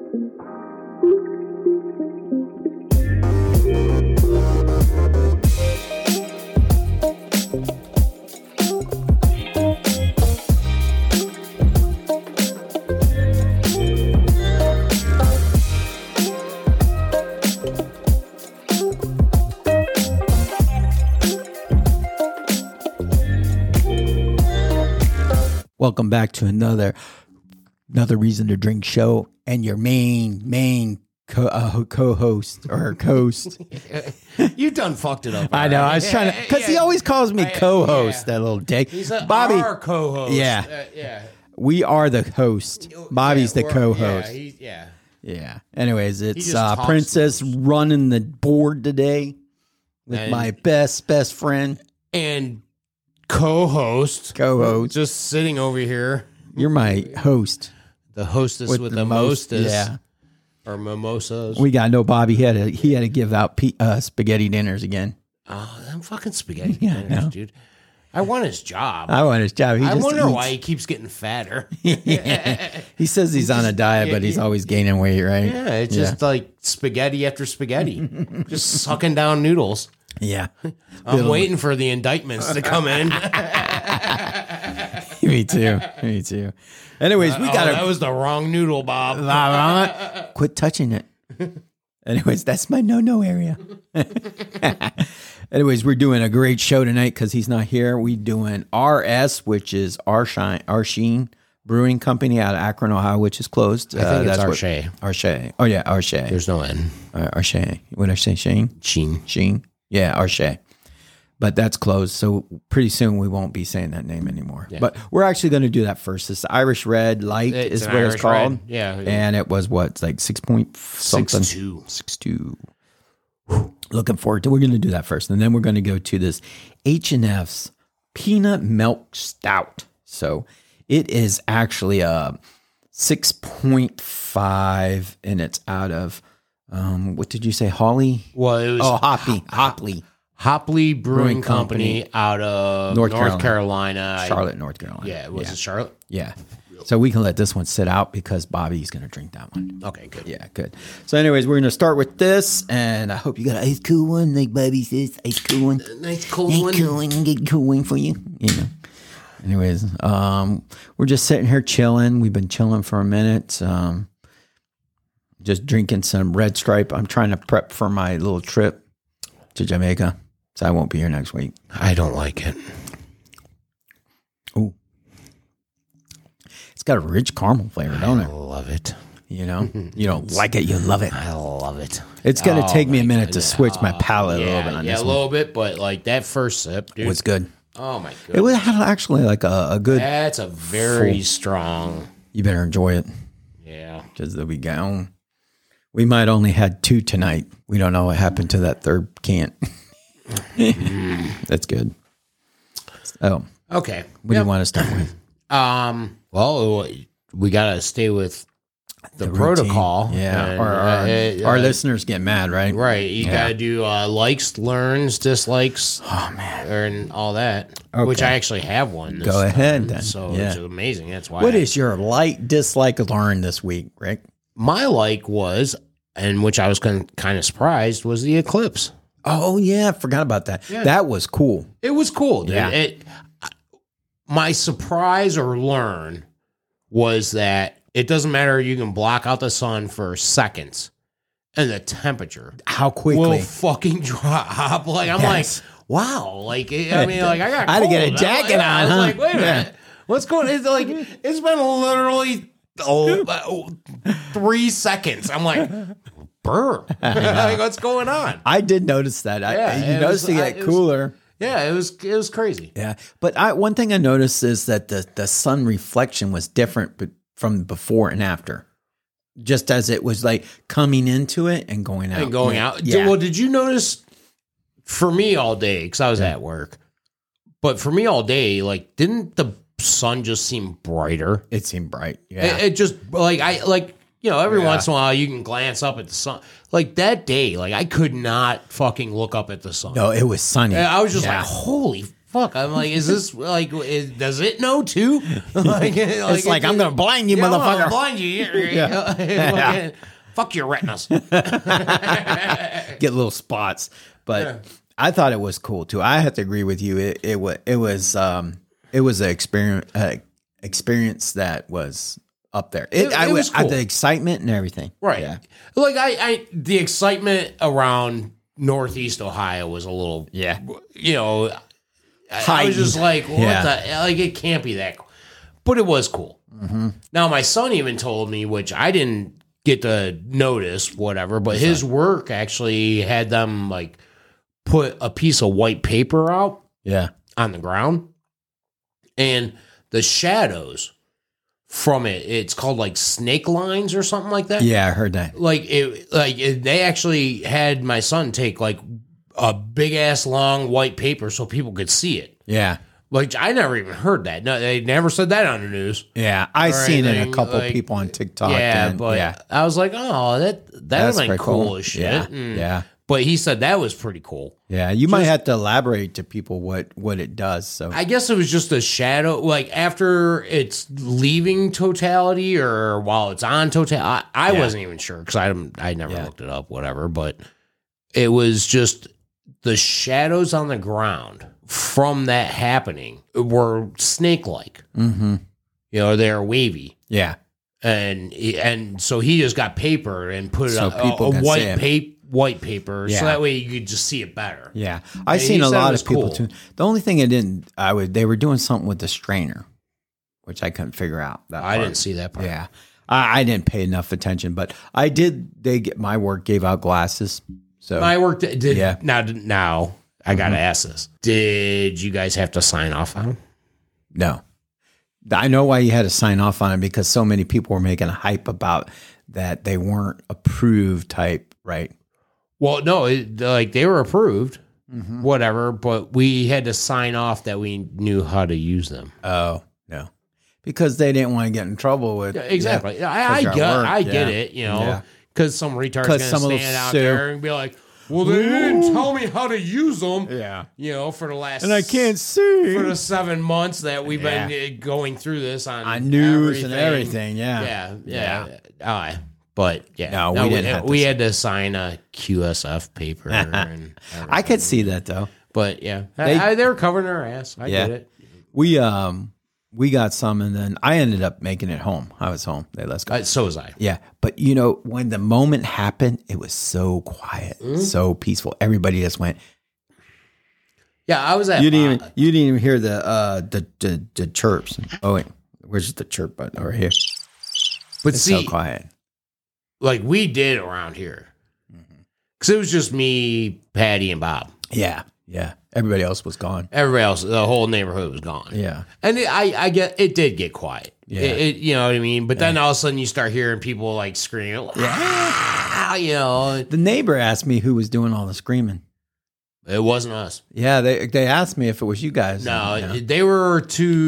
Welcome back to another Reason to Drink show, and your main co-host or host. You done fucked it up. I know. I was trying to, because he always calls me co-host. That little dick. He's Bobby, our co-host. Yeah, we are the host. Bobby's the co-host. Yeah. Anyways, it's Princess running the board today with my best friend and co-host, just sitting over here. You're my host, the hostess with the mostest, yeah, or mimosas. We got no Bobby. He had to give out spaghetti dinners again. Oh, them fucking spaghetti dinners, dude. I want his job. I want his job. I wonder why he keeps getting fatter. He says he's on a diet, but he's always gaining weight, right? Yeah, it's just like spaghetti after spaghetti, just sucking down noodles. Yeah. I'm waiting for the indictments to come in. Me too. Anyways, we got that was the wrong noodle, Bob. Quit touching it. Anyways, that's my no area. Anyways, we're doing a great show tonight because he's not here. We're doing RS, which is Arsheen Brewing Company out of Akron, Ohio, which is closed. I think it's Arshay. Arshay. Oh, yeah, Arshay. There's no N. Arshay. What did I say, Shane? Sheen. Yeah, Arshay. But that's closed, so pretty soon we won't be saying that name anymore. Yeah. But we're actually going to do that first. It's Irish Red Light is what it's called. Red. Yeah. And it was what? It's like 6 point something. 6.2. Looking forward to. We're going to do that first, and then we're going to go to this H&F's Peanut Milk Stout. So it is actually a 6.5, and it's out of what did you say? Holly? Well, it was Hopley Brewing Company out of North Carolina. Charlotte, North Carolina. Yeah, was it Charlotte? Yeah. So we can let this one sit out because Bobby's going to drink that one. Okay, good. Yeah, good. So anyways, we're going to start with this, and I hope you got an ice cool one, like Bobby says, ice cool one. Nice cold one. Get cool one for you. Anyways, we're just sitting here chilling. We've been chilling for a minute. Just drinking some Red Stripe. I'm trying to prep for my little trip to Jamaica, so I won't be here next week. I don't like it. Ooh. It's got a rich caramel flavor, don't it? I love it. You know? You don't like it, you love it. I love it. It's going to take me a minute to switch my palate a little bit on this one. Yeah, a little bit, but like that first sip, dude. It was good. Oh, my goodness. It was actually like a good... That's a very strong... You better enjoy it. Yeah. Because they'll be gone. We might only had 2 tonight. We don't know what happened to that third can. That's good. Oh. Okay. What do you want to start with? Well, we got to stay with the protocol. Yeah. Our listeners get mad, right? Right. You got to do likes, learns, dislikes. Oh, man. And all that. Okay. Which I actually have one. Go ahead, then. So it's amazing. That's why. What is your like, dislike, learn this week, Rick? My like was, and which I was kind of surprised, was the eclipse. Oh, yeah. I forgot about that. Yeah. That was cool. It was cool. Dude. Yeah. My surprise or learn was that it doesn't matter. You can block out the sun for seconds and the temperature. How quickly? Will fucking drop. Like, I'm like, wow. Like, I mean, like, I got cold. I had to get a jacket on, I was like, wait a minute. What's going on? It's like, it's been literally 3 seconds. I'm like, burr. Like, what's going on? I did notice that. You noticed it get cooler. It was crazy. Yeah, but one thing I noticed is that the sun reflection was different from before and after. Just as it was like coming into it and going out. Yeah. Well, did you notice for me all day, because I was at work, but for me all day, like, didn't the sun just seem brighter? It seemed bright. Yeah. It just, like, every once in a while you can glance up at the sun. Like that day, like I could not fucking look up at the sun. No, it was sunny. And I was just like, holy fuck? I'm like, is this like, does it know too? It's like, I'm going to blind you, I'm motherfucker. gonna blind you. Yeah. Fuck your retinas. Get little spots. But I thought it was cool too. I have to agree with you. It was an experience that was up there. It was cool. The excitement and everything. Right. Yeah. Like the excitement around Northeast Ohio was a little, I was just like, what the, like, it can't be that cool. But it was cool. Mm-hmm. Now, my son even told me, which I didn't get to notice, whatever, but his work actually had them like put a piece of white paper out on the ground, and the shadows from it's called like snake lines or something like that. Yeah, I heard that. They actually had my son take like a big ass long white paper so people could see it. Yeah. Like, I never even heard that. No, they never said that on the news. Yeah, I seen it a couple people on TikTok. Yeah, but I was like, oh, that would have been cool as shit. Yeah, yeah. But he said that was pretty cool. Yeah, you might have to elaborate to people what it does. So I guess it was just a shadow. Like, after it's leaving totality or while it's on totality, I wasn't even sure because I never looked it up, whatever. But it was just the shadows on the ground from that happening were snake-like. Mm-hmm. They're wavy. Yeah. And so he just got paper and put so a white paper so that way you could just see it better. Yeah. I've seen a lot of people too. The only thing they were doing something with the strainer, which I couldn't figure out. I didn't see that part. Yeah. I didn't pay enough attention, but my work gave out glasses. So my work did. Yeah. Now I got to ask this. Did you guys have to sign off on them? No. I know why you had to sign off on it, because so many people were making a hype about that they weren't approved type, right? Well, no, they were approved, whatever, but we had to sign off that we knew how to use them. Oh, no. Because they didn't want to get in trouble with... Exactly. Yeah, I get it, because some retard's going to stand out there and be like, well, they didn't tell me how to use them. Yeah. For the last... And I can't see. For the 7 months that we've been going through this on news and everything. Yeah. But no, we didn't have to we had to sign a QSF paper. And I could see that though. But they were covering their ass. I get it. We got some, and then I ended up making it home. I was home. They let us go. So was I. Yeah, but when the moment happened, it was so quiet, so peaceful. Everybody just went. Yeah, I was at. You didn't even hear the chirps. Oh wait, where's the chirp button? Over here. But it's so quiet. Like we did around here, because it was just me, Patty, and Bob. Yeah. Everybody else was gone. Everybody else, the whole neighborhood was gone. Yeah. And I get, it did get quiet. Yeah. You know what I mean? But then all of a sudden you start hearing people like screaming. The neighbor asked me who was doing all the screaming. It wasn't us. Yeah, they asked me if it was you guys. No, they were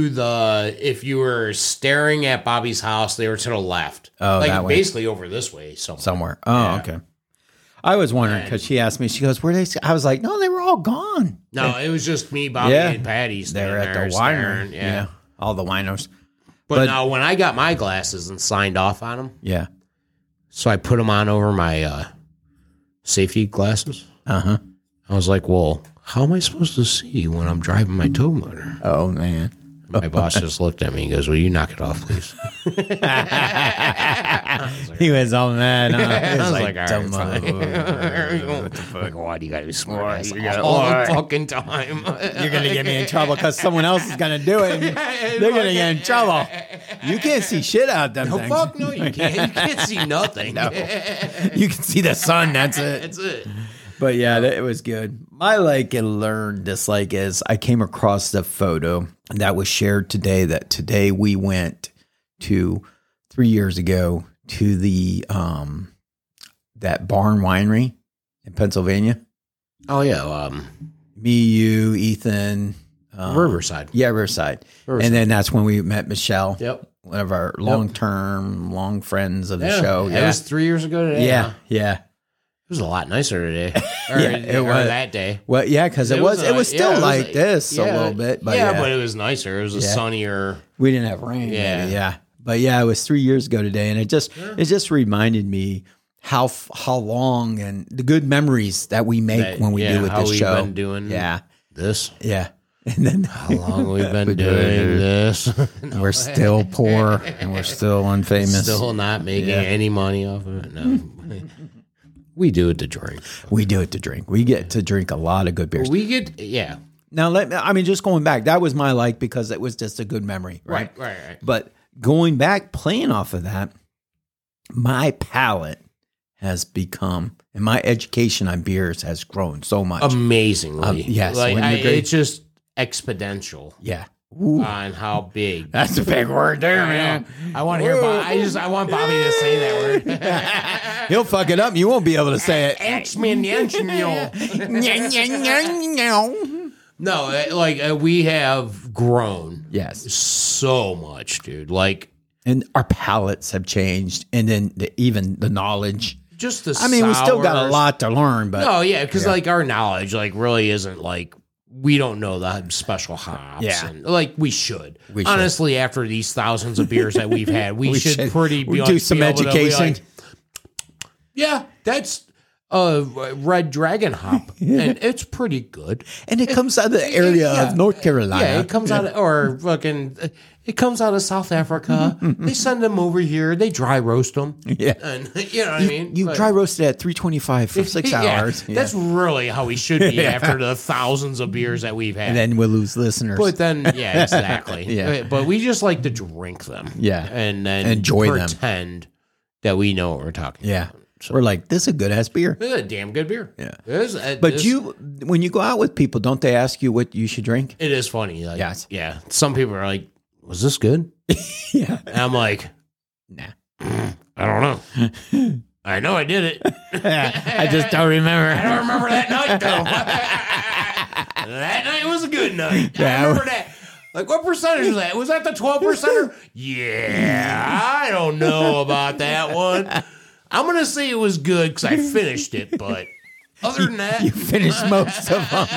if you were staring at Bobby's house, they were to the left. Oh, like that way. Basically over this way somewhere. Oh, okay. I was wondering because she asked me, she goes, where they? I was like, no, they were all gone. No, it was just me, Bobby, and Patty. They were at the winery. Yeah, all the winos. But now when I got my glasses and signed off on them, so I put them on over my safety glasses. I was like, well, how am I supposed to see when I'm driving my tow motor? Oh, man. My boss just looked at me and goes, will you knock it off, please? He was all mad. I was like, all right, fine. Why do you got to be smart? You got all the fucking time. You're going to get me in trouble because someone else is going to do it. They're going to get in trouble. You can't see shit out them things. Fuck no, you can't. You can't see nothing. No. You can see the sun. That's it. That's it. But yeah, it was good. My like and learn dislike is I came across the photo that was shared today. That today we went to 3 years ago to the that barn winery in Pennsylvania. Oh yeah, me, you, Ethan, Riverside. Yeah, Riverside. And then that's when we met Michelle. Yep. One of our long friends of the show. It was 3 years ago today. Yeah. It was a lot nicer today. It was that day. Well, yeah, because it was still like this a little bit. But but it was nicer. It was a sunnier. We didn't have rain. Yeah. But yeah, it was 3 years ago today, and it just reminded me how long and the good memories that we make when we do with this show. Been doing this. Yeah. And then how long we've been doing this. We're still poor and we're still unfamous. Still not making any money off of it. No. We do it to drink. We do it to drink. We get to drink a lot of good beers. Now, just going back, that was my because it was just a good memory. Right. But going back, playing off of that, my palate has become, and my education on beers has grown so much. Amazingly. Yes. It's just exponential. Yeah. Ooh. On how big. That's a big word there, man. I want to hear I want Bobby to say that word. He'll fuck it up. You won't be able to say it. No, we have grown. Yes. So much, dude. And our palates have changed. And then even the knowledge. Just the we still got a lot to learn, but. Oh, yeah, because our knowledge really isn't we don't know the special hops. Yeah. And, we should. Honestly, after these thousands of beers that we've had, we should do some education. That's Red Dragon hop, and it's pretty good. And it comes out of the area of North Carolina. Yeah, it comes out of, it comes out of South Africa. They send them over here. They dry roast them. Yeah. And you know what I mean? You dry roasted at 325 for 6 hours. Yeah. That's really how we should be after the thousands of beers that we've had. And then we'll lose listeners. But then, exactly. But we just like to drink them. Yeah. And then enjoy pretend that we know what we're talking about. So, we're like, this is a good-ass beer. This is a damn good beer. Yeah. When you go out with people, don't they ask you what you should drink? It is funny. Yes. Yeah. Some people are like, was this good? Yeah. And I'm like, nah. I don't know. I know I did it. I just don't remember. I don't remember that night, though. That night was a good night. I remember that. What percentage was that? Was that the 12%? Yeah. I don't know about that one. I'm going to say it was good because I finished it, but other than that. You finished most of them.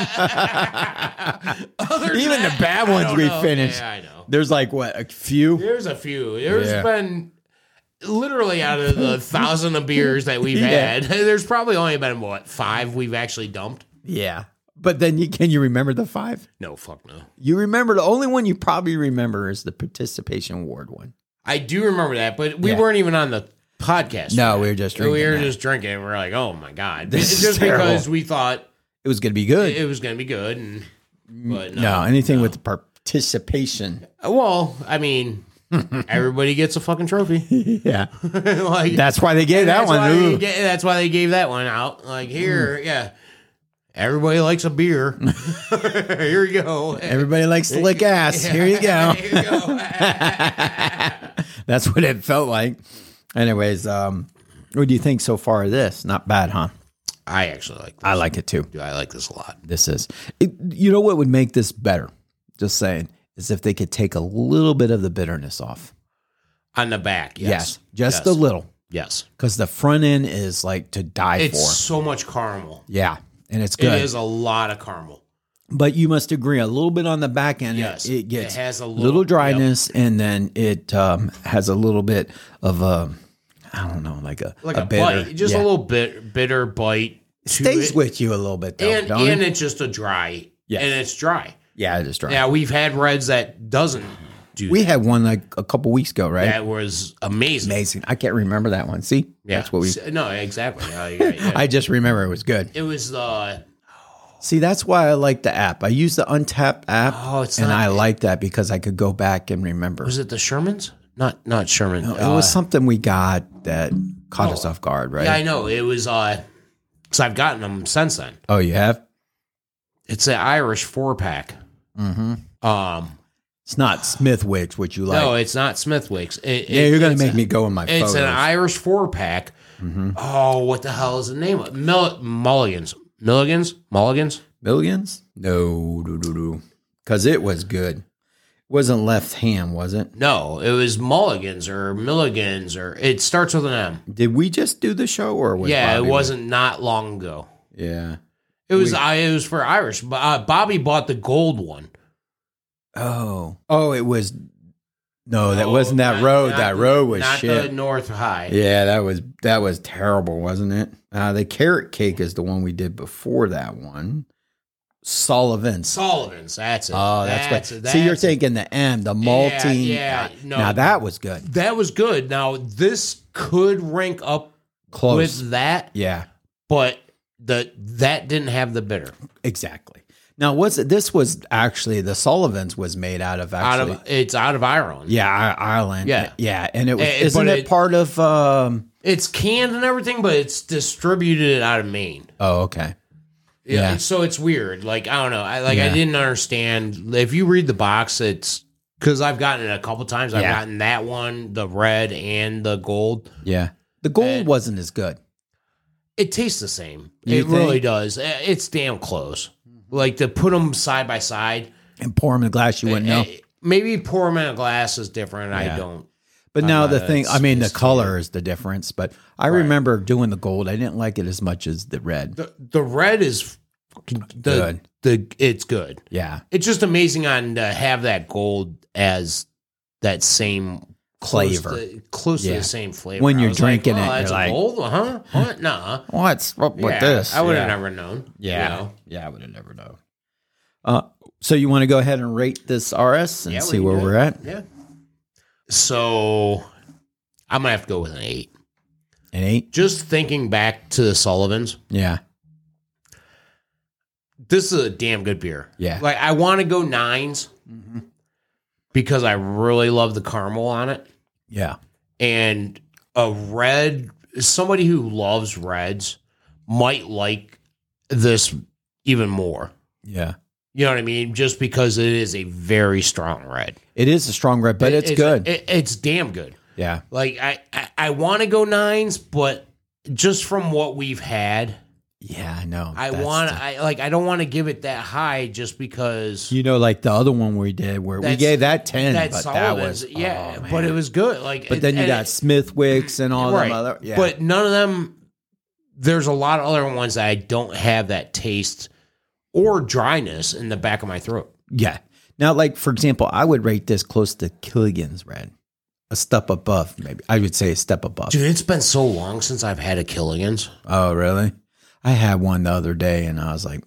Even the bad ones we finished. Yeah, I know. There's a few? There's a few. There's been, literally out of the 1,000 of beers that we've had, there's probably only been, 5 we've actually dumped? Yeah. But then can you remember the 5? No, fuck no. You remember, the only one you probably remember is the participation award one. I do remember that, but we weren't even on the podcast. No, we were just drinking. We were just drinking, and we're like, oh my God. This just is terrible. Because we thought it was going to be good. It was going to be good. But anything with the participation. Well, everybody gets a fucking trophy. Yeah. That's why they gave that one. That's why they gave that one out. Here, everybody likes a beer. Here you go. Everybody likes to lick ass. Here you go. Here you go. That's what it felt like. Anyways, what do you think so far of this? Not bad, huh? I actually like this. I like it too. I like this a lot. This is. You know what would make this better? Just saying. Is if they could take a little bit of the bitterness off. On the back, yes. Just a little. Yes. Because the front end is to die for. It's so much caramel. Yeah. And it's good. It is a lot of caramel. But you must agree, a little bit on the back end, yes. it gets it has a little dryness, and then it has a little bit of a bitter, bite, just a little bit bitter bite. Stays with you a little bit, though, and it's just a dry. Yes. And it's dry. Yeah, it is dry. Yeah, we've had reds that doesn't do. We had one a couple weeks ago, right? That was amazing. Amazing. I can't remember that one. See, that's what we. No, exactly. I just remember it was good. It was the. See, that's why I like the app. I use the Untapped app, I like that because I could go back and remember. Was it the Shermans? Not Sherman. No, it was something we got that caught us off guard, right? Yeah, I know. It was. So I've gotten them since then. Oh, you have? It's an Irish 4-pack. Mm-hmm. It's not Smithwick's, which you like. No, it's not Smithwick's. You're going to make me go in my photos. It's an Irish 4-pack. Mm-hmm. Oh, what the hell is the name of it? Mulligans? Millions? No. Because it was good. Wasn't Left Hand, was it? No, it was Mulligans or Milligans, or it starts with an M. Did we just do the show, or was Yeah, Bobby it wasn't not long ago. Yeah. It was for Irish. Bobby bought the gold one. Oh, it was. No, that wasn't that road. That road was not shit. the North High. Yeah, that was terrible, wasn't it? The carrot cake is the one we did before that one. Sullivan's, that's it. Oh, that's what. See, you're thinking the M, the malting. Yeah, no. Now that was good. That was good. Now this could rank up Close with that. Yeah, but that didn't have the bitter. Exactly. Now, this was actually the Sullivan's was made out of it's out of Ireland. Yeah, Ireland. Yeah, and it was isn't it part of? It's canned and everything, but it's distributed out of Maine. Oh, okay. Yeah, so it's weird. Like I don't know. I didn't understand. If you read the box, it's because I've gotten it a couple times. I've gotten that one, the red and the gold. Yeah, the gold wasn't as good. It tastes the same. It really does. It's damn close. Like to put them side by side and pour them in a glass, you wouldn't know. Maybe pour them in a glass is different. Yeah. I don't. But now the thing, I mean, the color is the difference. But I remember doing the gold. I didn't like it as much as the red. The red is good. It's good. Yeah, it's just amazing to have that gold as that same flavor, close to the same flavor. When you're drinking it, that's you're like, gold, huh? What? Nah. What's up with this? I would have never known. Yeah, I would have never known. So you want to go ahead and rate this RS and see where we're at? Yeah. So I'm gonna have to go with an 8. An 8? Just thinking back to the Sullivans. Yeah. This is a damn good beer. Yeah. Like I want to go 9s because I really love the caramel on it. Yeah. And a red, somebody who loves reds might like this even more. Yeah. You know what I mean? Just because it is a very strong red. It is a strong red, but it's good. It's damn good. Yeah. Like I want to go 9s, but just from what we've had. Yeah, I know. I don't want to give it that high just because. Like the other one we did where we gave that 10, but that was but it was good. Like, but then you got Smithwick's and all them other. Yeah. But none of them. There's a lot of other ones that I don't have that taste or dryness in the back of my throat. Yeah. Now, like for example, I would rate this close to Killigan's Red, a step above. Maybe I would say a step above. Dude, it's been so long since I've had a Killigan's. Oh, really? I had one the other day, and I was like,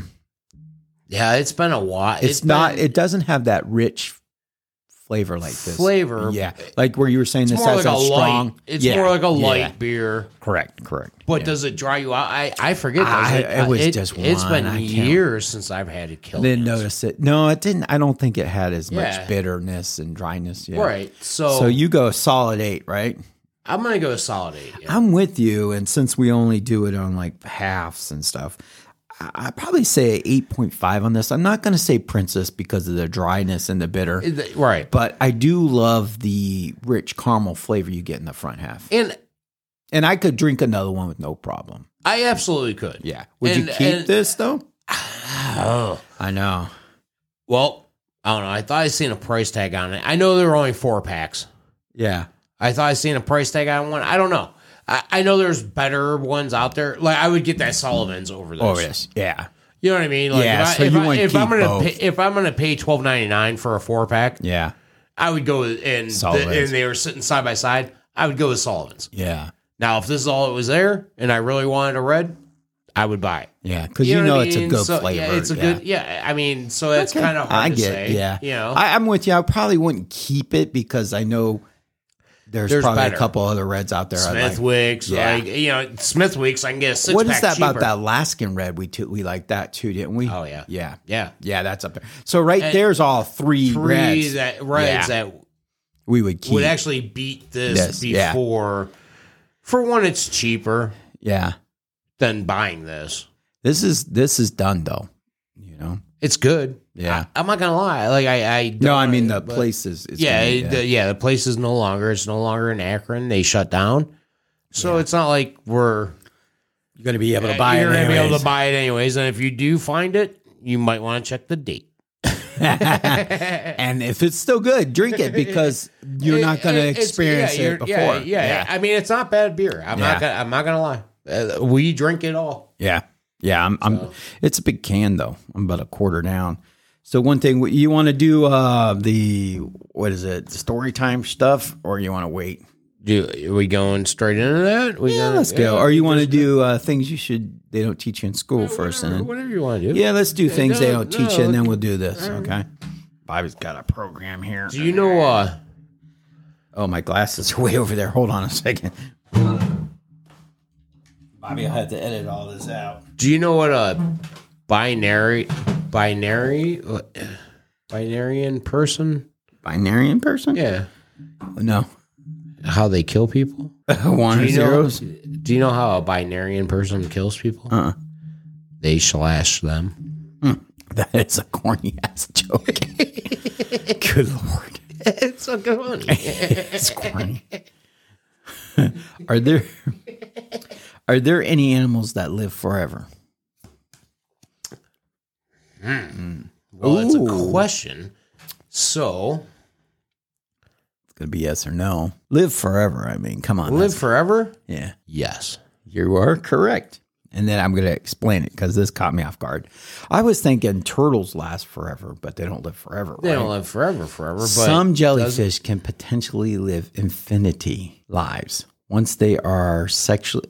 Yeah, it's been a while. It doesn't have that rich flavor like this. Yeah. Like where you were saying this has a strong. It's more like a light beer. Correct. But does it dry you out? I forget. It was just one. It's been years since I've had a Killigan's. Didn't notice it. No, it didn't. I don't think it had as much bitterness and dryness. Yeah. Right. So you go a solid 8, right? I'm going to go a solid 8. Yeah. I'm with you. And since we only do it on like halves and stuff, I'd probably say 8.5 on this. I'm not going to say Princess because of the dryness and the bitter. Right. But I do love the rich caramel flavor you get in the front half. And I could drink another one with no problem. I absolutely could. Yeah. Would you keep this though? Oh. I know. Well, I don't know. I thought I seen a price tag on it. I know there were only 4 packs. Yeah. I thought I seen a price tag on one. I don't know. I know there's better ones out there. Like I would get that Sullivan's over this. Oh yes, yeah. You know what I mean? Like if I'm gonna pay $12.99 for a 4-pack, yeah, I would go and they were sitting side by side. I would go with Sullivan's. Yeah. Now if this is all it was there, and I really wanted a red, I would buy it. Yeah, because you know it's a good flavor. Yeah, it's a good. Yeah, I mean, so that's kind of hard to say. Yeah, you know, I'm with you. I probably wouldn't keep it because I know. There's probably a couple other reds out there. Smithwick's, Smithwick's. I can get a 6-pack. What is that cheaper. about that Alaskan red? We like that too, didn't we? Oh yeah, yeah. That's up there. So there's all three reds that we would keep. Would actually beat this before. For one, it's cheaper. Yeah. Than buying this. This is done though. You know, it's good. Yeah, I'm not gonna lie. Like I don't, no, I mean the place is. The place is no longer. It's no longer in Akron. They shut down, so it's not like you're going to be able to buy it. You're going to be able to buy it anyways. And if you do find it, you might want to check the date. And if it's still good, drink it because you're not going to experience it before. Yeah. I mean, it's not bad beer. I'm not gonna lie. We drink it all. Yeah. It's a big can though. I'm about a quarter down. So one thing you want to do the story time stuff, or you want to wait? Are we going straight into that? Let's go. Or you want to do things they don't teach you in school first, and then, whatever you want to do. Yeah, let's do things they don't teach you, and then we'll do this. Okay. Bobby's got a program here. Do you know? Oh, my glasses are way over there. Hold on a second. Bobby will have to edit all this out. Do you know what a binarian person? Binarian person? Yeah. No. How they kill people? One or zeros? Do you know how a binarian person kills people? They slash them. That is a corny ass joke. Good Lord. It's so funny. It's corny. Are there any animals that live forever? Well, it's a question. So it's gonna be yes or no. Live forever. I mean, come on. Live forever? Yeah. Yes. You are correct. And then I'm going to explain it because this caught me off guard. I was thinking turtles last forever, but they don't live forever. They don't live forever. But some jellyfish can potentially live infinity lives. Once they are sexually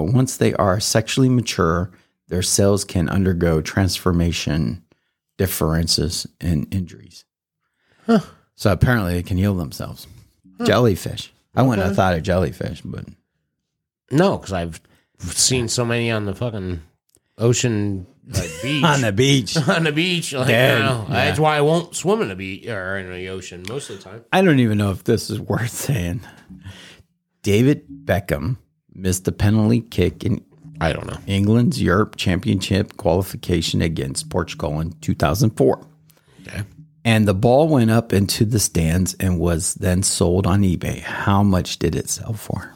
mature, their cells can undergo transformation, differences, and injuries. Huh. So apparently they can heal themselves. Huh. Jellyfish. I wouldn't have thought of jellyfish, but no, because I've seen so many on the fucking ocean beach. On the beach. On the beach. Like, that's why I won't swim in the beach or in the ocean most of the time. I don't even know if this is worth saying. David Beckham missed the penalty kick in England's Europe Championship qualification against Portugal in 2004. Okay. And the ball went up into the stands and was then sold on eBay. How much did it sell for?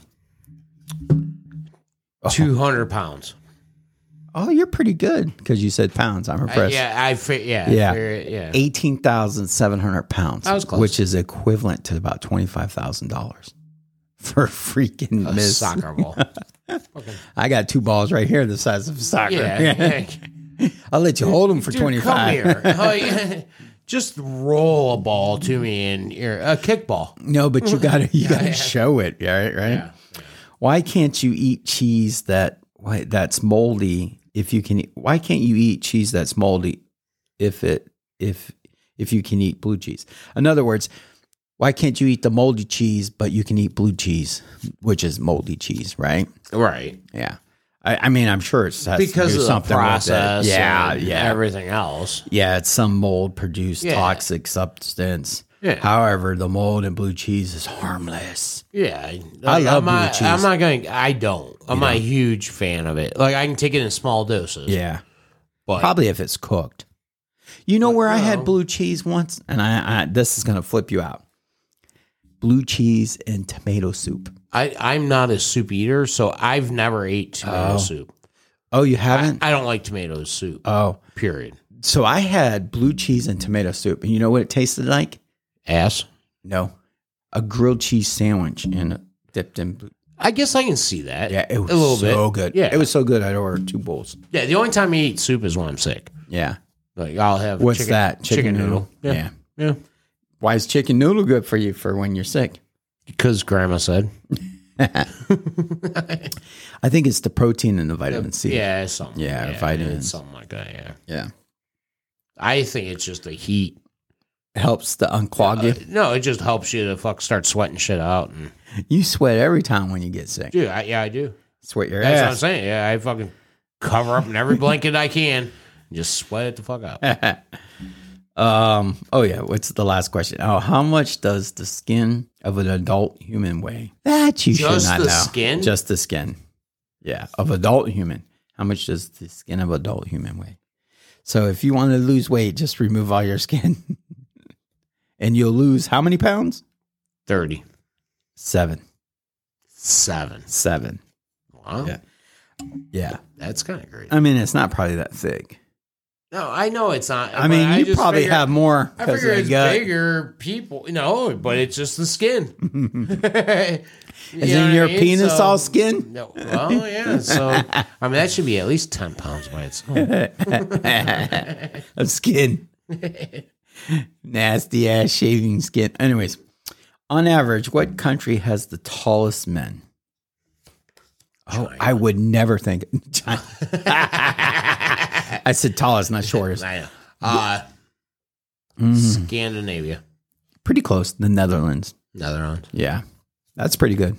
200 pounds. Oh, you're pretty good because you said pounds. I'm impressed. 18,700 pounds. That was close. Which is equivalent to about $25,000 for a freaking miss soccer ball. Okay. I got two balls right here the size of a soccer. Yeah. I'll let you hold them for 25. Come here. Just roll a ball to me and a kickball. No, but you got to show it, right? Yeah. Why can't you eat cheese that's moldy if you can? Why can't you eat cheese that's moldy if you can eat blue cheese? In other words, why can't you eat the moldy cheese but you can eat blue cheese, which is moldy cheese, right? Right. Yeah. I mean, I'm sure it's because of something the process, yeah, everything else. Yeah, it's some mold produced toxic substance. Yeah. However, the mold in blue cheese is harmless. Yeah, I love blue cheese. I'm not a huge fan of it. Like I can take it in small doses. Yeah, but probably if it's cooked. You know where I had blue cheese once, and I this is going to flip you out. Blue cheese and tomato soup. I'm not a soup eater, so I've never ate tomato soup. Oh, you haven't? I don't like tomato soup. Oh, period. So I had blue cheese and tomato soup, and you know what it tasted like? Ass? No, a grilled cheese sandwich and dipped in blue. I guess I can see that. Yeah, it was a little so bit. good. Yeah, it was so good. I'd order 2 bowls. Yeah, the only time I eat soup is when I'm sick. Yeah, like I'll have. What's that? Chicken noodle. Yeah. Why is chicken noodle good for you for when you're sick? Because Grandma said. I think it's the protein and the vitamin C. Yeah, something. Yeah, vitamins. Something like that. Yeah. Yeah. I think it's just the heat. It helps to unclog you. No, it just helps you to start sweating shit out. And you sweat every time when you get sick. Dude, I do. Sweat your ass. That's what I'm saying. Yeah, I fucking cover up in every blanket I can and just sweat it the fuck out. Oh yeah, what's the last question? Oh, how much does the skin of an adult human weigh? That you should not know. Just the skin? Just the skin. Yeah, of adult human. How much does the skin of adult human weigh? So if you want to lose weight, just remove all your skin. And you'll lose how many pounds? 30. 7. 7. Wow. Yeah. That's kind of great. I mean, it's not probably that thick. No, I know it's not. I mean, you just probably figure- have more. I 'cause figure of the it's gut. bigger people. No, but it's just the skin. Isn't your penis all skin? No. Well, yeah. So, I mean, that should be at least 10 pounds by itself. Of skin. Nasty ass shaving skin. Anyways, on average, what country has the tallest men? Oh, I would never think China. I said tallest, not shortest. I know. Scandinavia. Pretty close. The Netherlands. Netherlands. Yeah, that's pretty good.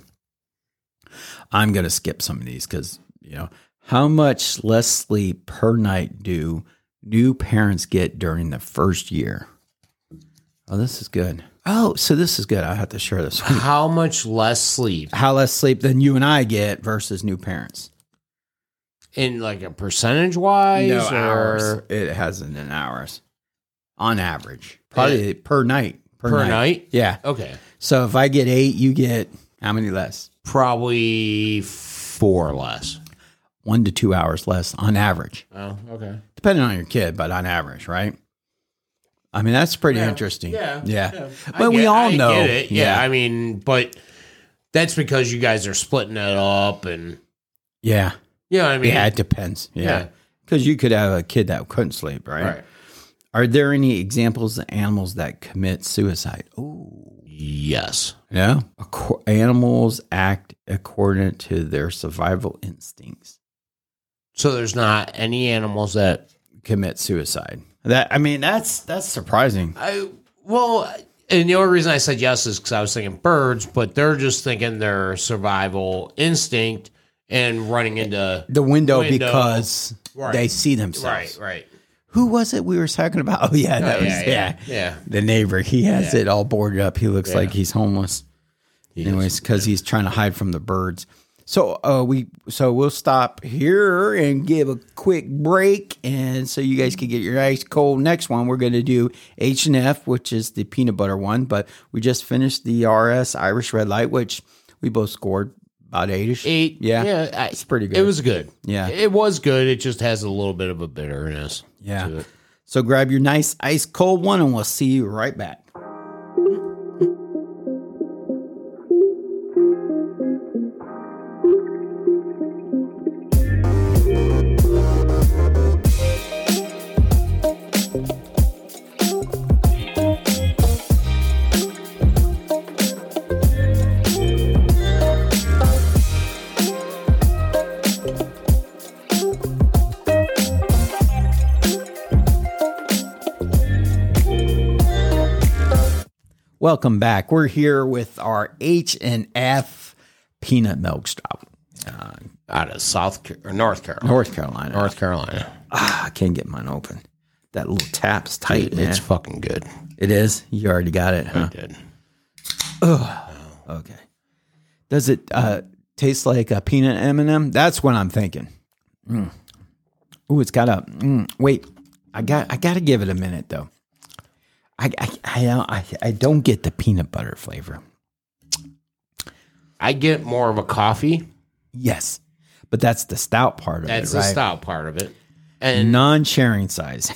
I'm going to skip some of these because, how much less sleep per night do new parents get during the first year? Oh, this is good. Oh, so this is good. I have to share this. How much less sleep? How less sleep than you and I get versus new parents? In like a percentage wise? No, or hours. It hasn't in hours. On average. Probably per night. per night? Yeah. Okay. So if I get 8, you get how many less? Probably 4 less. 1 to 2 hours less on average. Oh, okay. Depending on your kid, but on average, right? I mean, that's pretty interesting. Yeah. But we all know. Get it. Yeah. I mean, but that's because you guys are splitting it up and Yeah. you know what I mean? Yeah, it depends. Yeah. Yeah. Because you could have a kid that couldn't sleep, right? Are there any examples of animals that commit suicide? Oh, Yes. yeah. Animals act according to their survival instincts. So there's not any animals that Commit suicide. That's surprising. and the only reason I said yes is because I was thinking birds, but they're just thinking their survival instinct and running into The window. Because Right. they see themselves. right. Who was it we were talking about? Oh, yeah, that was Yeah. the neighbor. He has Yeah. it all boarded up. He looks Yeah. like he's homeless. Anyways, because he's trying to hide from the birds. So we'll stop here and give a quick break, and so you guys can get your ice cold. Next one, we're going to do H&F, which is the peanut butter one, but we just finished the RS Irish Red Light, which we both scored about 8-ish. 8. Yeah, it's pretty good. It was good. Yeah. It was good. It just has a little bit of a bitterness. Yeah. To it. So grab your nice ice cold one, and we'll see you right back. Welcome back. We're here with our H&F peanut milk stout. Out of North Carolina. North Carolina. North Carolina. I can't get mine open. That little tap's tight, man. It's fucking good. It is? You already got it, huh? I did. Okay. Does it taste like a peanut M&M? That's what I'm thinking. Ooh, it's got a... wait, I got to give it a minute, though. I don't get the peanut butter flavor. I get more of a coffee. Yes, but that's the stout part of That's it, right? the stout part of it. And Non-sharing size.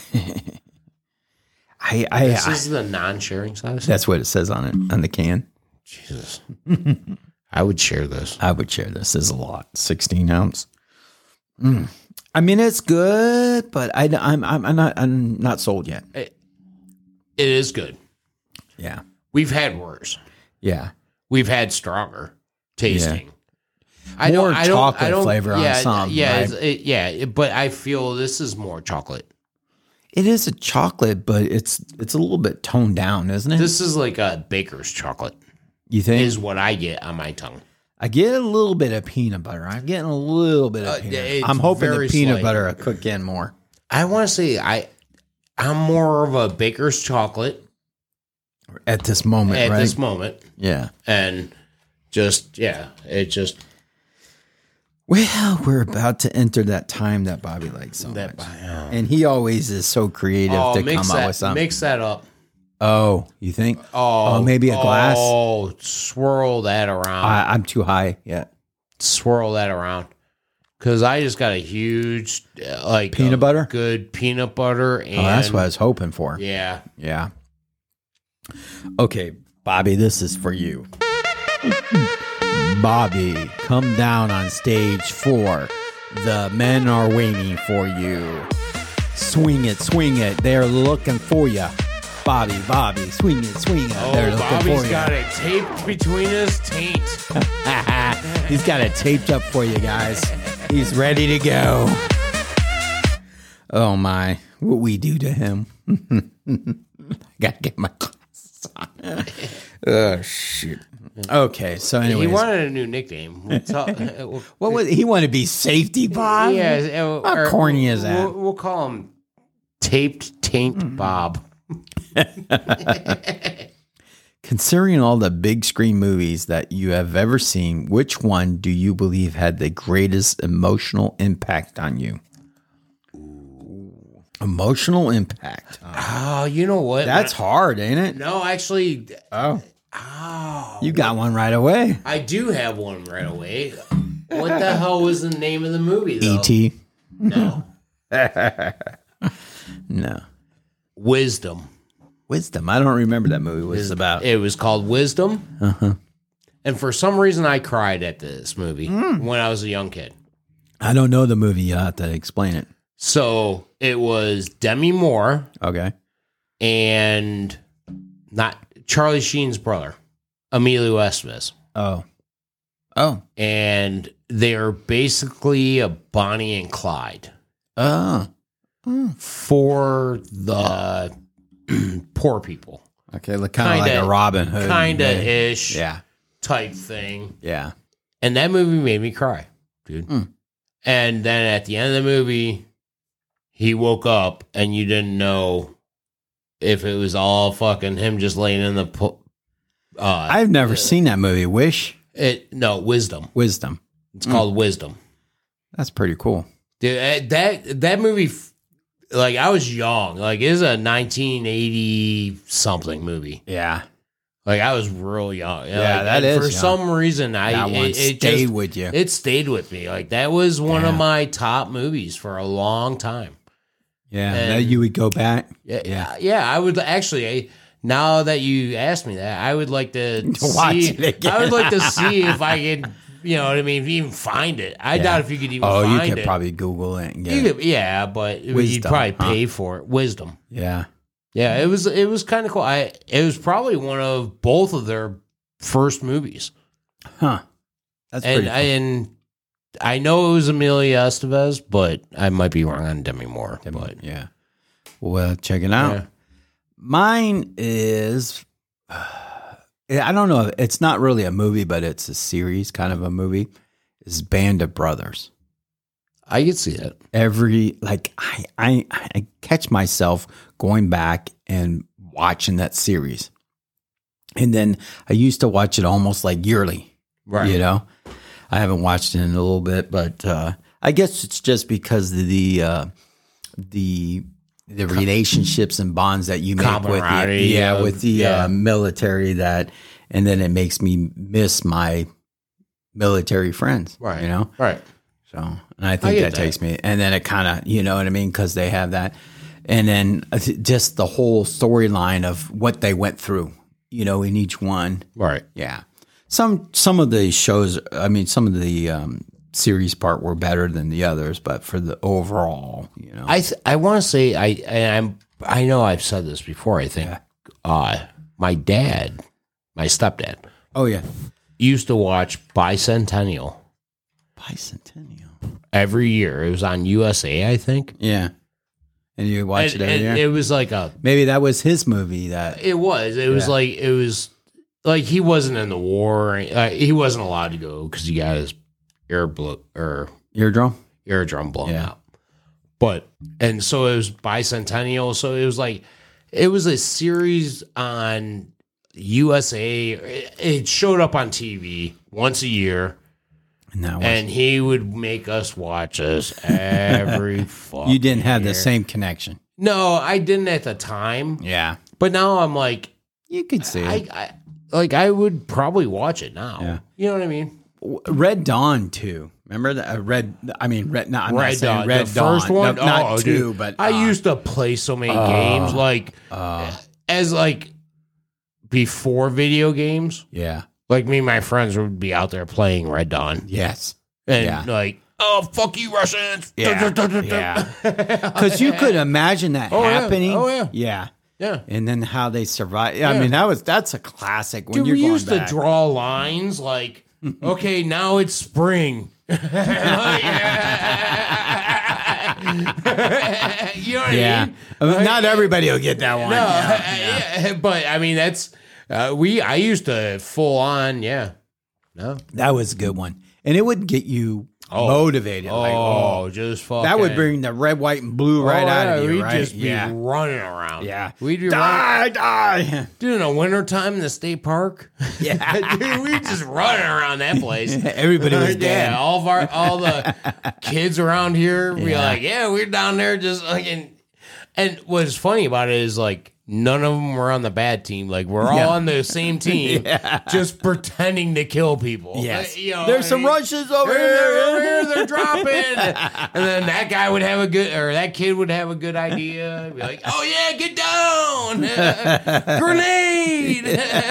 this is the non-sharing size? That's what it says on it, on the can. Jesus. I would share this. I would share this. This is a lot. 16 ounce. I mean, it's good, but I'm not sold yet. It is good. Yeah. We've had worse. Yeah. We've had stronger tasting. More chocolate flavor on some, Yeah, right? but I feel this is more chocolate. It is a chocolate, but it's a little bit toned down, isn't it? This is like a baker's chocolate. You think? Is what I get on my tongue. I get a little bit of peanut butter. I'm getting a little bit of peanut. It's I'm hoping the very peanut slight. butter will cook in more. I want to say I'm more of a baker's chocolate At this moment, at right? this moment. Yeah. And it just Well, we're about to enter that time that Bobby likes so much. And he always is so creative to come up with something. Mix that up. Oh, you think? Oh, maybe a glass? Oh, swirl that around. I'm too high yet. Swirl that around. Because I just got a huge, Peanut butter? Good peanut butter. And, Oh, that's what I was hoping for. Yeah. Yeah. Okay, Bobby, this is for you. Bobby, come down on stage 4. The men are waiting for you. Swing it, swing it. They're looking for you. Bobby, swing it, swing it. Oh, They're looking Bobby's for you. got it taped between his taint. He's got it taped up for you guys. He's ready to go. Oh my, what we do to him. I gotta get my glasses on. Oh shit. Okay, so anyways. He wanted a new nickname. What was he wanted to be Safety Bob? Yeah. How corny is that? We'll call him Taped Taint Bob. Considering all the big screen movies that you have ever seen, which one do you believe had the greatest emotional impact on you? Emotional impact. Oh, you know what? That's hard, ain't it? No, actually. Oh, you got one right away. I do have one right away. What the hell was the name of the movie, though? E.T. No. No. Wisdom. Wisdom. I don't remember that movie. What it's about. It was called Wisdom. Uh-huh. And for some reason, I cried at this movie when I was a young kid. I don't know the movie. You'll have to explain it. So it was Demi Moore Okay. and not Charlie Sheen's brother, Emilio Estevez. Oh. And they're basically a Bonnie and Clyde Oh. for the poor people. Okay. Kind of like a Robin Hood. Kind of ish Yeah. type thing. Yeah. And that movie made me cry, dude. Mm. And then at the end of the movie, he woke up and you didn't know if it was all fucking him just laying in the... I've never seen that movie. Wisdom. Wisdom. It's called Wisdom. That's pretty cool. Dude, that movie, like, I was young. Like, it was a 1980-something movie. Yeah. Like, I was real young. Yeah, like, that is for young. some reason, It stayed with you. It stayed with me. Like, that was one of my top movies for a long time. Yeah. And- Now you would go back. Yeah. I would actually. Now that you asked me that, I would like to Watch see. it again. I would like to see if I could. You know what I mean? Even find it. I doubt if you could even. Oh, find you could it. probably Google it and get You it. could, yeah, but you'd Wisdom, probably huh? pay for it. Wisdom. Yeah. Yeah, it was kind of cool. It was probably one of both of their first movies. Huh. That's pretty cool. And I know it was Amelia Estevez, but I might be wrong on Demi Moore. But Yeah. Well, check it out. Yeah. Mine is, I don't know. It's not really a movie, but it's a series, kind of a movie. It's Band of Brothers. I could see that. I catch myself going back and watching that series. And then I used to watch it almost like yearly. Right. You know, I haven't watched it in a little bit, but I guess it's just because of the relationships and bonds that you make with the military, and then it makes me miss my military friends. Right. You know. Right. So, and I think that takes me, and then it kind of, you know what I mean? Because they have that. And then just the whole storyline of what they went through, you know, in each one. Right. Yeah. Some of the shows, I mean, some of the series part were better than the others, but for the overall, you know. I want to say, I know I've said this before, I think. My stepdad. Oh, yeah. Used to watch Bicentennial. Bicentennial. Every year. It was on USA, I think. Yeah. And you watch it every year? It was like maybe that was his movie that. It was. It was like he wasn't in the war. He wasn't allowed to go because he got his eardrum blown out. And so it was Bicentennial. So it was a series on USA. It showed up on TV once a year. And he would make us watch this every fucking You didn't have year. the same connection. No, I didn't at the time. Yeah. But now I'm like, you could see it. I would probably watch it now. Yeah. You know what I mean? Red Dawn 2. Remember that? Red. No, I'm not Red saying Dawn, Red the Dawn. first one. No, not two, dude. but I used to play so many games as before video games. Yeah. Like me and my friends would be out there playing Red Dawn. Yes. And oh, fuck you, Russians. Yeah. Because you could imagine that happening. Yeah. Oh, yeah. Yeah. Yeah. And then how they survive. Yeah. I mean, that's a classic. When Dude, you're we going used back. to draw lines like, okay, now it's spring. You know what I mean? Not everybody will get that one. No, Yeah. but I mean, that's, I used to full on, No. That was a good one. And it would get you motivated. Just fucking. that would bring the red, white, and blue out of you, we'd right? just be running around. Yeah. We'd be die. Dude, in the wintertime in the state park. Yeah. Dude, we just running around that place. Everybody was dead. Yeah, all the kids around here be Yeah. like, we're down there just like, and what's funny about it is like, none of them were on the bad team. Like, we're all on the same team, just pretending to kill people. Yes. There's some Russians over here. They're dropping. And then that guy would have that kid would have a good idea. Be like, oh, yeah, get down. Grenade.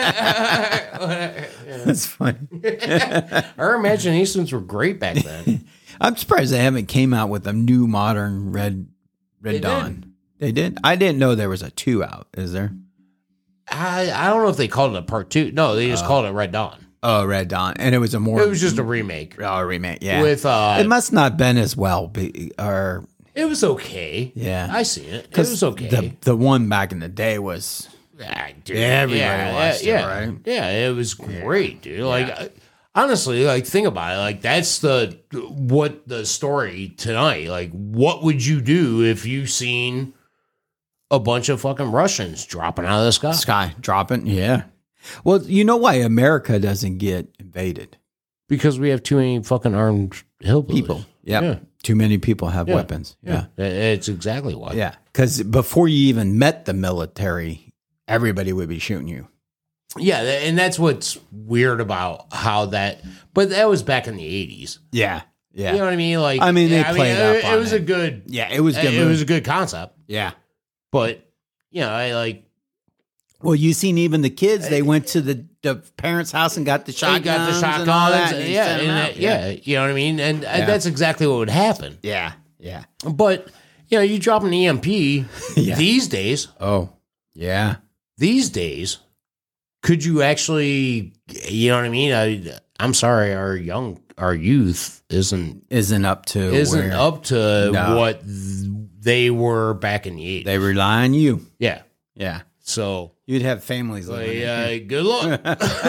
That's funny. Our imaginations were great back then. I'm surprised they haven't came out with a new modern Red Dawn. They did? I didn't know there was a 2 out. Is there? I don't know if they called it a part 2. No, they just called it Red Dawn. Oh, Red Dawn. And it was a more... It was just a remake. Oh, a remake, yeah. With it must not been as well. Or it was okay. Yeah. I see it. It was okay. The one back in the day was... Dude, everybody watched it, right? Yeah, it was great, dude. Like, honestly, like, think about it. Like, that's what the story tonight. Like, what would you do if you seen a bunch of fucking Russians dropping out of the sky? Dropping, yeah. Well, you know why America doesn't get invaded? Because we have too many fucking armed hillbillies. People. Yep. Yeah. Too many people have weapons. Yeah. It's exactly why. Yeah. Because before you even met the military, everybody would be shooting you. Yeah, and that's what's weird about how that... But that was back in the 80s. Yeah. Yeah. You know what I mean? Like, they played up on it. Was a good... Yeah, it was good. It was a good concept. Yeah. But, I like... Well, you seen even the kids, they went to the parents' house and got the shotguns. They got the shotguns. And all that, and you know what I mean? And that's exactly what would happen. Yeah, yeah. But, you drop an EMP these days. Oh, yeah. These days, could you actually, you know what I mean? I'm sorry, our youth isn't up to what they were back in the 80s. They rely on you. Yeah. Yeah. So you'd have families living. Good luck.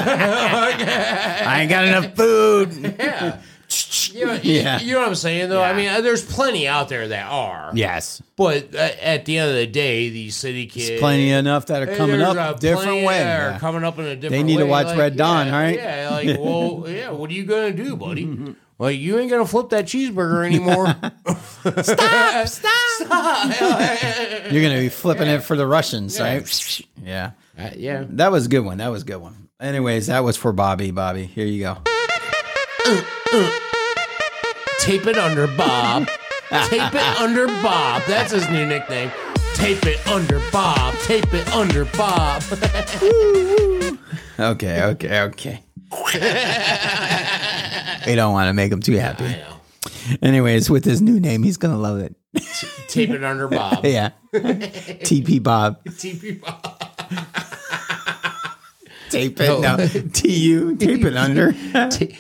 I ain't got enough food. Yeah. You know what I'm saying, though? Yeah. I mean, there's plenty out there that are. Yes. But at the end of the day, these city kids... There's plenty enough that are coming up a different way. Are coming up in a different way. They need to watch Red Dawn, right? Yeah, like, well, what are you going to do, buddy? Well, you ain't going to flip that cheeseburger anymore. Stop. You're going to be flipping it for the Russians, right? Yeah. Yeah. That was a good one. Anyways, that was for Bobby. Bobby, here you go. Tape it under Bob. Tape it under Bob. That's his new nickname. Tape it under Bob. Tape it under Bob. Okay. We don't want to make him too happy. I know. Anyways, with his new name, he's going to love it. Tape it under Bob. Yeah. TP Bob. TP Bob. Tape it. No. TU. Tape it under. Tape.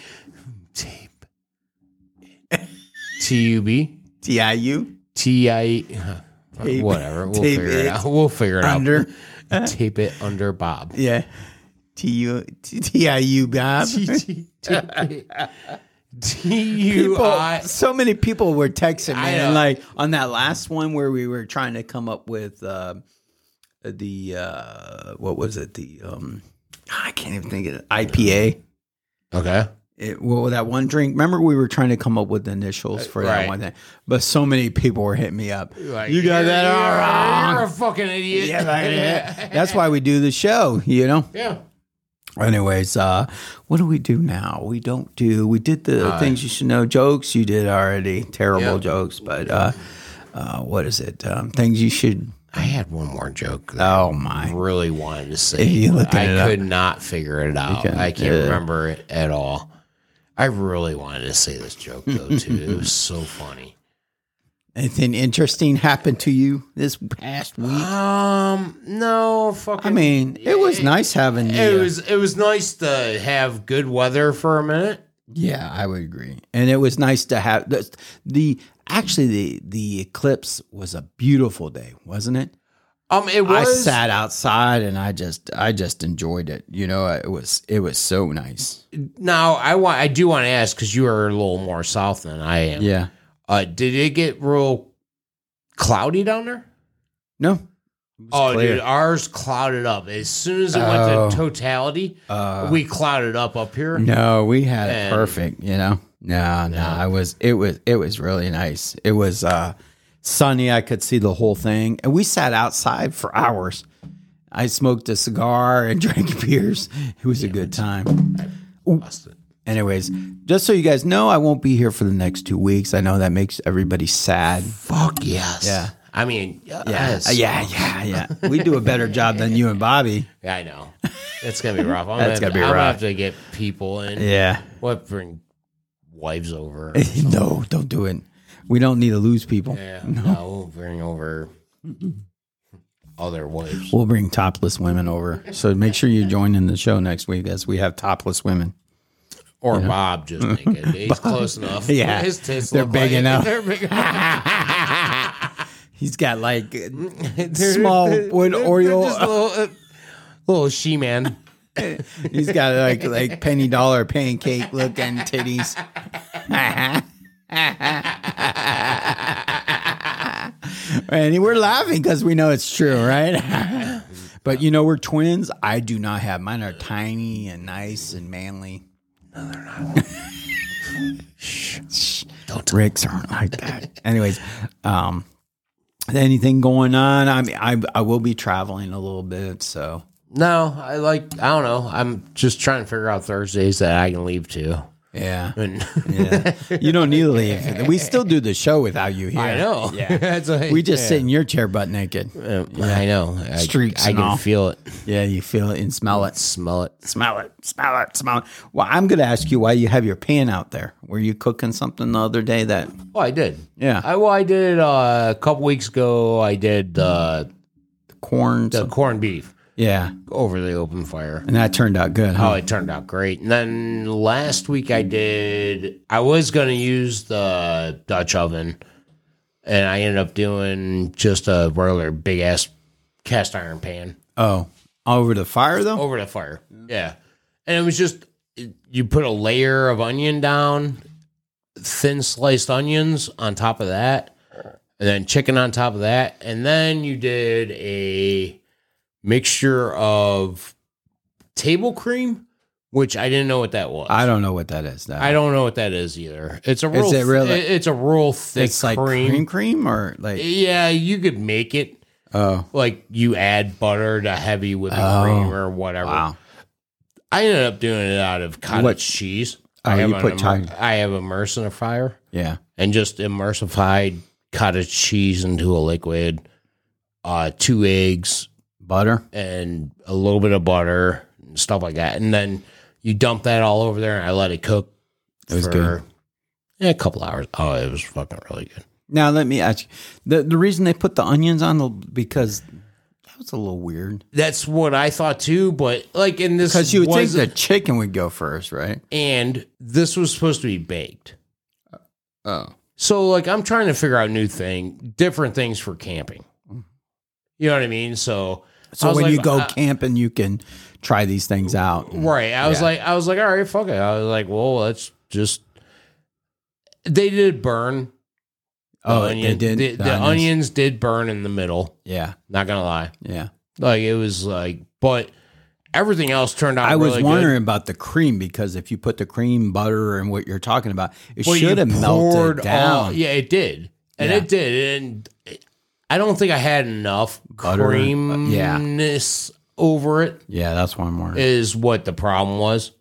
TUB. TIU. TIE. Whatever. We'll figure it out. We'll figure it under. out. Tape it under Bob. Yeah. TIU Bob. TUI. So many people were texting me, know. and like on that last one where we were trying to come up with what was it? I can't even think of it. IPA. Okay. That one drink. Remember, we were trying to come up with the initials for that one thing, but so many people were hitting me up. Like, you got that all wrong. You're a fucking idiot. Yeah, that's why we do the show. Yeah. Anyways, what do we do now? We did the things you should know jokes. You did already. Terrible jokes, but what is it? Things you should. I had one more joke that Oh my! I really wanted to say. You looking I it up? could not figure it out. I can't remember it at all. I really wanted to say this joke though too. It was so funny. Anything interesting happened to you this past week? No, fucking. I mean, it was nice having the. It was nice to have good weather for a minute. Yeah, I would agree, and it was nice to have the eclipse was a beautiful day, wasn't it? It was. I sat outside and I just enjoyed it. You know, it was so nice. Now I do want to ask because you are a little more south than I am. Yeah. Did it get real cloudy down there? No. Clear. Dude, ours clouded up as soon as it went to totality. We clouded up here. No, we had it perfect. You know, no. It was really nice. It was sunny. I could see the whole thing, and we sat outside for hours. I smoked a cigar and drank beers. It was a good time. Anyways, just so you guys know, I won't be here for the next 2 weeks. I know that makes everybody sad. Fuck yes. Yeah. I mean, yes. Yeah. We do a better job than you and Bobby. Yeah, I know. It's gonna be rough. I'm That's gonna be rough. I'm gonna have to get people in. Yeah. What, bring wives over? No, don't do it. We don't need to lose people. Yeah, no, we'll bring over other wives. We'll bring topless women over. So make sure you join in the show next week as we have topless women. Or Bob just make it. He's close enough. Yeah. His tits They're look big like enough. They're big He's got like small wood Oreo. Just a little she-man. He's got like penny dollar pancake looking titties. And we're laughing because we know it's true, right? But you know, we're twins. I do not have mine. Are tiny and nice and manly. No, they're not. Shh. Don't. Ricks aren't like that. Anyways, anything going on? I mean, I will be traveling a little bit, so. No, I don't know. I'm just trying to figure out Thursdays that I can leave to. Yeah. And Yeah. You don't need to leave. We still do the show without you here. I know. Yeah. That's what, We just sit in your chair butt naked. I know. Streaks I and can all. feel it. Yeah, you feel it and smell it. Smell it. Smell it. Smell it. Smell it. Well, I'm going to ask you why you have your pan out there. Were you cooking something the other day that... Oh, I did. Yeah. I did a couple weeks ago. I did corn? the corned beef Yeah. over the open fire. And that turned out good, huh? Oh, it turned out great. And then last week I was going to use the Dutch oven, and I ended up doing just a regular big ass cast iron pan Oh. Over the fire, though? over the fire. Yeah. And it was just, you put a layer of onion down, thin sliced onions on top of that, and then chicken on top of that. And then you did a mixture of table cream, which I didn't know what that was. I don't know what that is. I don't know what that is either. It's a real, it really- it's a real thick It's like cream. cream or like... Yeah, you could make it Oh. like you add butter to heavy whipping cream or whatever. Wow. I ended up doing it out of cottage cheese. Oh, I have you put I have emulsifier Yeah. and just emulsified cottage cheese into a liquid, 2 eggs, Butter? and a little bit of butter and stuff like that. And then you dump that all over there and I let it cook. It was good. A couple hours. Oh, it was fucking really good. Now, let me ask you. The reason they put the onions on, because that was a little weird. That's what I thought too, but like in this, Because you would think the chicken would go first, right? and this was supposed to be baked. Oh. So like I'm trying to figure out different things for camping. You know what I mean? So So when you go camping, you can try these things out. right. I was like, all right, fuck it. I was like, well, let's just. They did burn. Oh, onion. they did? The onions did burn in the middle. Yeah. Not gonna lie. Yeah. Like it was like, but everything else turned out. I was really wondering good. about the cream, because if you put the cream, butter, and what you're talking about, it Well, should you have melted poured down. yeah, it did, and Yeah. it did, and I don't think I had enough Butter, creaminess over it Yeah, that's what I'm wondering. is what the problem was.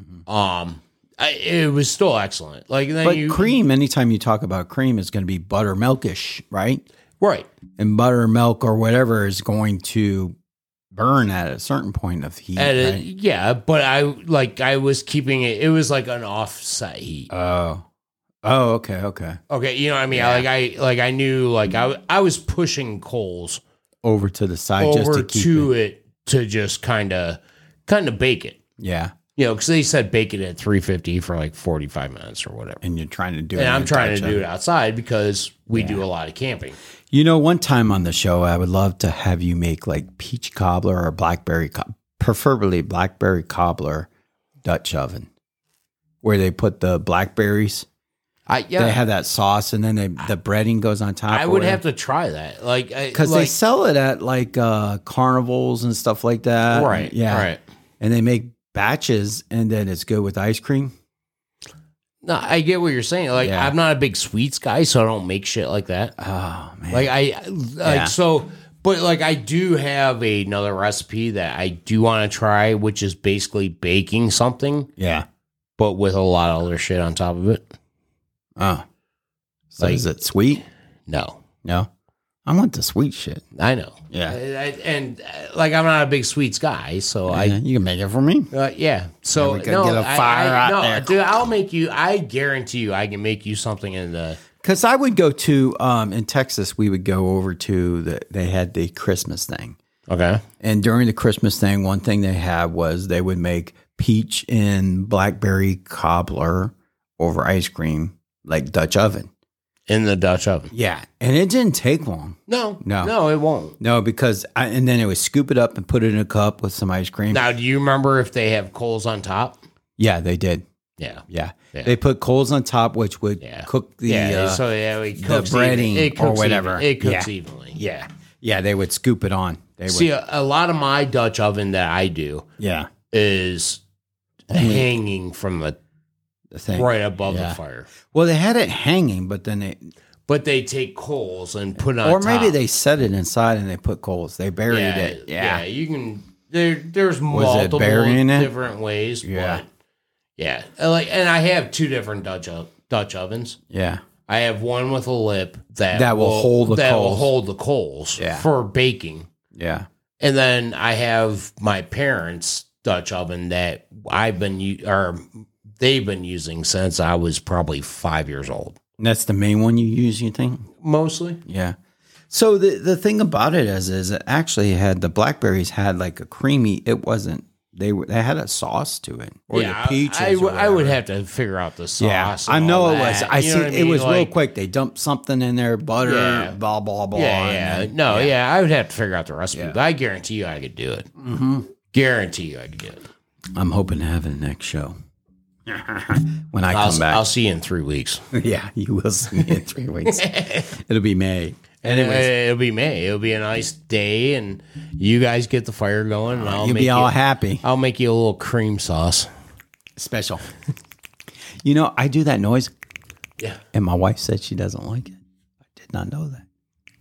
It was still excellent. Like then But cream, anytime you talk about cream, is going to be buttermilkish, right? right? And buttermilk or whatever is going to burn at a certain point of heat. Right? Yeah, but I was keeping it. It was like an offset heat. Oh, okay. Okay, you know what I mean. I knew I was pushing coals Over to the side just over to keep to it to just kind of bake it. Yeah. You know, because they said bake it at 350 for like 45 minutes or whatever. And you're trying to do it. And I'm trying to Dutch do oven. it outside because we do a lot of camping. You know, one time on the show, I would love to have you make like peach cobbler or preferably blackberry cobbler Dutch oven, where they put the blackberries. They have that sauce, and then the breading goes on top. I would have to try that, because they sell it at like carnivals and stuff like that. Right. Yeah. Right. And they make batches, and then it's good with ice cream. No, I get what you're saying. Like, Yeah. I'm not a big sweets guy, so I don't make shit like that. Oh man. But I do have another recipe that I do want to try, which is basically baking something, Yeah. but with a lot of other shit on top of it. Oh. So is it sweet? No, No. I want the sweet shit. I know. Yeah. I'm not a big sweets guy, so You can make it for me. yeah. So we could get a fire out there. dude, I'll make you. I guarantee you, I can make you something in the. Because I would go to in Texas, we would go over to they had the Christmas thing, Okay. and during the Christmas thing, one thing they had was they would make peach and blackberry cobbler over ice cream, like Dutch oven. In the Dutch oven. Yeah, and it didn't take long. No, No. it won't. No, because and then it would scoop it up and put it in a cup with some ice cream. Now, do you remember if they have coals on top? Yeah, they did. Yeah. Yeah. Yeah. They put coals on top, which would cook the it cooks breading it cooks or whatever. It cooks Yeah. evenly. Yeah, they would scoop it on. They would. See, a lot of my Dutch oven that I do Yeah, is hanging from the thing right above Yeah. the fire. Well, they had it hanging, but then But they take coals and put it on or maybe top. they set it inside and they put coals. They buried it. Yeah, Yeah. you can. There's it multiple burying it? different ways. Yeah. But yeah. And I have two different Dutch ovens. Yeah. I have one with a lip that will hold the will coals. hold the coals Yeah. for baking. Yeah. And then I have my parents' Dutch oven that they've been using since I was probably 5 years old. And that's the main one you use, you think? Mostly. Yeah. So the thing about it is it actually had the blackberries had like a creamy. It wasn't. They had a sauce to it, or the peaches. I would whatever. have to figure out the sauce. Yeah, and I know all it was. that. I You see. know what It was real Like, quick. They dumped something in there, butter, Yeah. blah blah blah. Yeah. and then- I would have to figure out the recipe. Yeah. But I guarantee you, I could do it. Mm-hmm. Guarantee you, I could do it. I'm hoping to have it next show when I come back. I'll see you in 3 weeks. Yeah, you will see me in 3 weeks. It'll be May. Anyways, It'll be May. It'll be a nice day, and you guys get the fire going. And you'll be all happy. I'll make you a little cream sauce. Special. You know, I do that noise, Yeah. and my wife said she doesn't like it. I did not know that.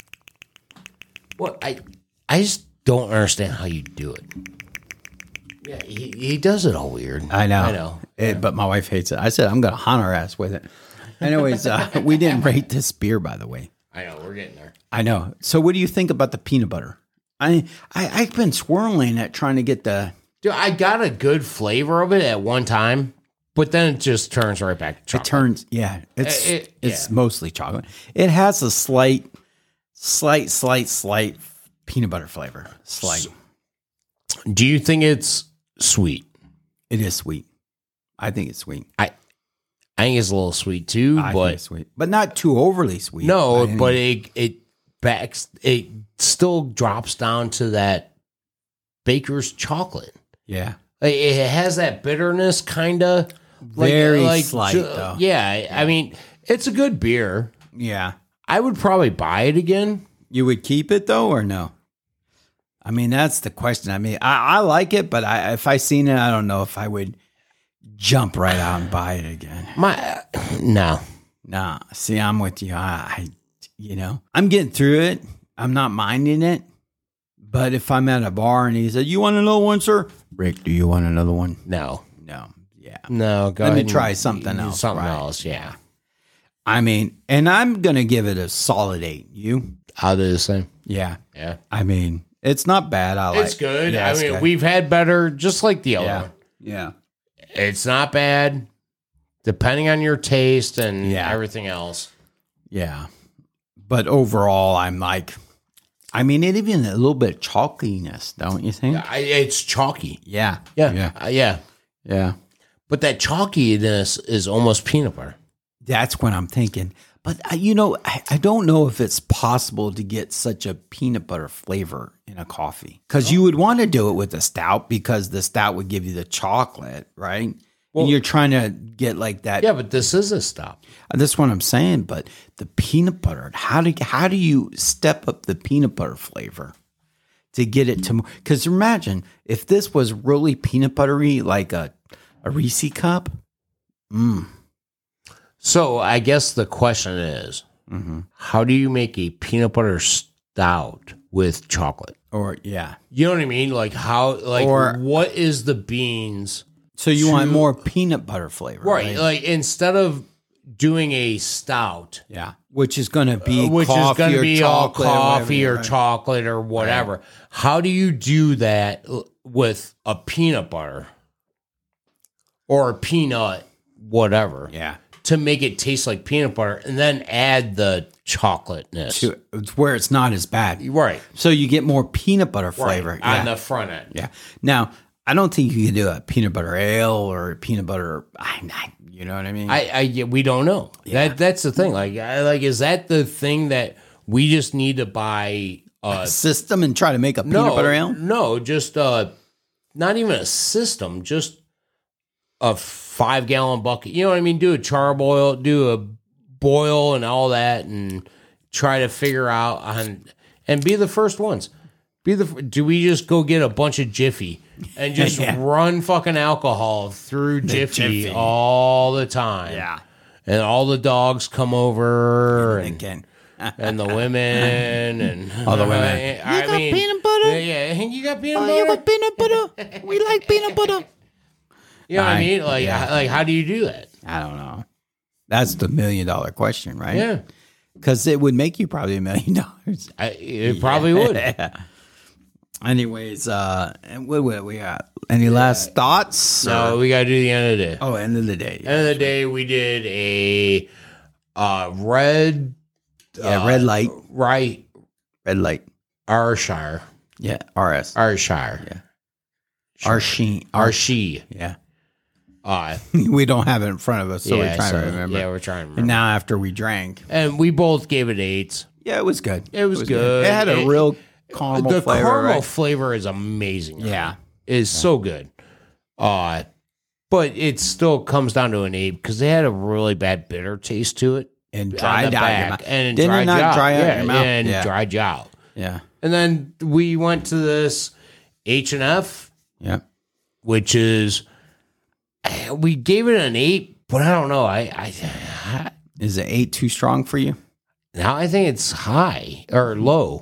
Well, I just don't understand how you do it. Yeah, he does it all weird. I know. I know. But my wife hates it. I said, I'm going to hunt her ass with it. Anyways, we didn't rate this beer, by the way. I know. We're getting there. I know. So what do you think about the peanut butter? I've been swirling at trying to get the... Dude, I got a good flavor of it at one time, but then it just turns right back to chocolate. It turns... Yeah. It's yeah. mostly chocolate. It has a slight peanut butter flavor. Slight. Do you think it's sweet? It is sweet. I think it's sweet. I think it's a little sweet too, I think but it's sweet. But not too overly sweet. no, by any but means. it still drops down to that baker's chocolate. Yeah. Like, it has that bitterness, kind of. Very slight, though. Yeah, I mean, it's a good beer. Yeah. I would probably buy it again. You would keep it though, or no? I mean, that's the question. I mean, I like it, but if I seen it, I don't know if I would jump right out and buy it again. No. Nah, see, I'm with you. I'm getting through it. I'm not minding it, But if I'm at a bar and he said, "You want another one, sir?" Rick, do you want another one? No. Yeah. No, go Let ahead me try and something do else. Something Right. else, yeah. I mean, and I'm going to give it a solid 8. You? I'll do the same. Yeah. Yeah. I mean, it's not bad. I like It's good. Yeah, it's I mean, good. we've had better, just like the other Yeah. one. Yeah. It's not bad, depending on your taste and Yeah. everything else. Yeah. But overall, I'm like, I mean, it even a little bit of chalkiness, don't you think? It's chalky. Yeah. Yeah. Yeah. Yeah. Yeah. But that chalkiness is almost peanut butter. That's what I'm thinking. But, I don't know if it's possible to get such a peanut butter flavor in a coffee. Because you would want to do it with a stout because the stout would give you the chocolate, right? Well, and you're trying to get like that. Yeah, but this is a stout. That's what I'm saying. But the peanut butter, how do you step up the peanut butter flavor to get it to? Because imagine if this was really peanut buttery, like a Reese cup. So I guess the question is, how do you make a peanut butter stout with chocolate? Or yeah. You know what I mean? Like how? Like Or- what is the beans? So you want more peanut butter flavor, Right. Like instead of doing a stout, Yeah, which is going to be which is coffee going to or be all chocolate coffee or whatever, right? chocolate or whatever. How do you do that with a peanut butter or a peanut, whatever, Yeah, to make it taste like peanut butter and then add the chocolateness? it's where it's not as bad. Right. So you get more peanut butter flavor On the front end. Yeah. Now, I don't think you can do a peanut butter ale or a peanut butter. You know what I mean? Yeah, we don't know. That's the thing. Like, is that the thing that we just need to buy? System and try to make a peanut butter ale. No, just not even a system. Just a 5-gallon bucket. You know what I mean? Do a charboil, do a boil, and all that, and try to figure out and be the first ones. Do we just go get a bunch of Jiffy and just run fucking alcohol through Jiffy all the time? Yeah. And all the dogs come over Again. and the women and All the women. I mean, peanut butter? Yeah, you got peanut butter. You got peanut butter? We like peanut butter. You know what I mean? Like, Yeah. like how do you do that? I don't know. That's the $1 million question, right? Yeah, Because it would make you probably $1 million. it probably would. Anyways, and what we got? Any last thoughts? No, we got to do the end of the day. Oh, end of the day. End of the day, we did a red, red light. right, Red light. Ayrshire. Yeah, RS. Ayrshire. Yeah. Arsheen. Arshee. Yeah. Uh, We don't have it in front of us, so we're trying so- to remember. Yeah, we're trying to remember. And now after we drank, And we both gave it 8s. yeah, it was good. It was good. It had a real caramel The flavor. caramel right? flavor is amazing. Yeah. Is so good. But it still comes down to an 8 because they had a really bad bitter taste to it. And on dried the out your back. mouth. And Didn't it dried not you out. dry out Yeah, your mouth? And Yeah. dried you out. Yeah. And then we went to this H&F, Yeah. which is, we gave it an 8, but I don't know. Is it 8 too strong for you? Now I think it's high or low.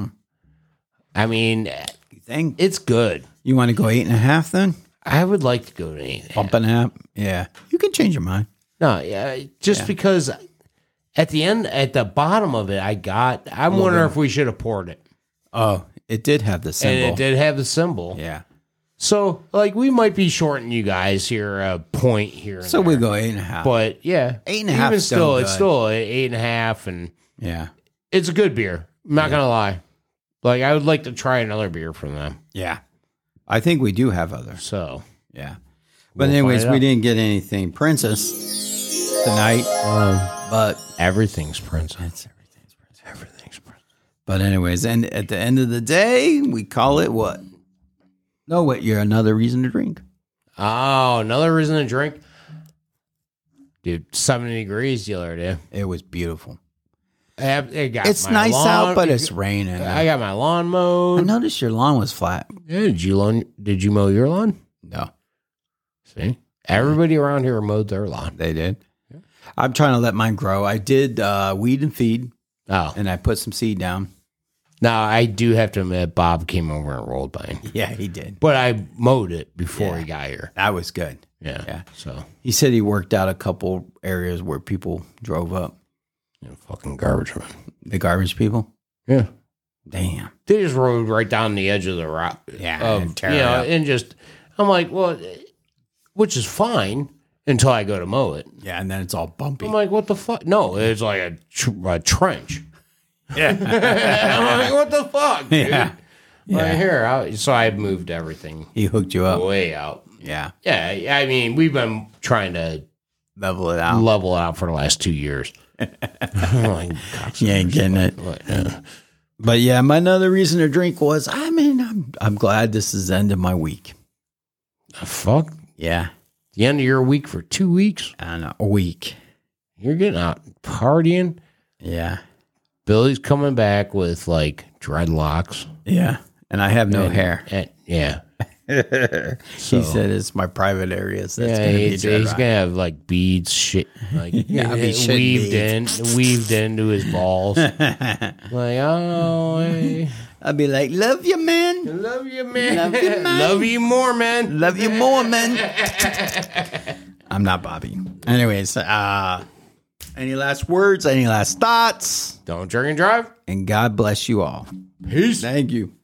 I mean, You think? it's good. You want to go 8.5 then? I would like to go to 8. Bump and a half? Yeah. You can change your mind. No, yeah, just because at the bottom of it, I'm wondering if we should have poured it. Oh, it did have the symbol. And it did have the symbol. Yeah. So, like, we might be shorting you guys here a point here. And So there. we go 8.5. But yeah, 8.5 Even is still it's good. still 8.5, and Yeah. it's a good beer. I'm not gonna lie. Like, I would like to try another beer from them. Yeah. I think we do have others. So, Yeah. But We'll anyways, find we out. didn't get anything Princess tonight. But everything's princess. everything's Princess. Everything's princess. But anyways, and at the end of the day, we call it what? No, what? You're another reason to drink. Oh, another reason to drink. Dude, 70 degrees the other day. It was beautiful. It's Nice out, but it's raining. I got my lawn I mowed. noticed your lawn was flat. Yeah, did you mow your lawn? No, See? Everybody around here mowed their lawn. they did. I'm trying to let mine grow. I did weed and feed, Oh. and I put some seed down. Now, I do have to admit, Bob came over and rolled mine. Yeah, he did. But I mowed it before he got here. That was good. Yeah. So, He said he worked out a couple areas where people drove up. fucking garbage, man. The garbage people? Yeah. Damn. They just rode right down the edge of the rock. Yeah, and tear it you know, up. and just, I'm like, well, which is fine until I go to mow it. Yeah, and then it's all bumpy. I'm like, what the fuck? No, it's like a trench. Yeah. I'm like, what the fuck, dude? Yeah. Right here. So I moved everything He hooked you up. way out. Yeah. Yeah, I mean, we've been trying to Level it out. level it out for the last 2 years. I'm like, You ain't getting it. But yeah, my another reason to drink was, I'm glad this is the end of my week. Fuck. Yeah. The end of your week for 2 weeks? I don't know. A week. You're getting out partying? Yeah. Billy's coming back with like dreadlocks. Yeah. And I have no hair. Yeah. He said it's my private areas. That's Yeah, going to be he's dread gonna have like beads, shit, like Yeah, I'll be shitting weaved into his balls. Like, oh, hey, I'll be like, love you, man. love you, man. Love you, man. Love you more, man. Love you more, man. I'm not Bobby. Anyways, any last words? Any last thoughts? Don't drink and drive. And God bless you all. Peace. Thank you.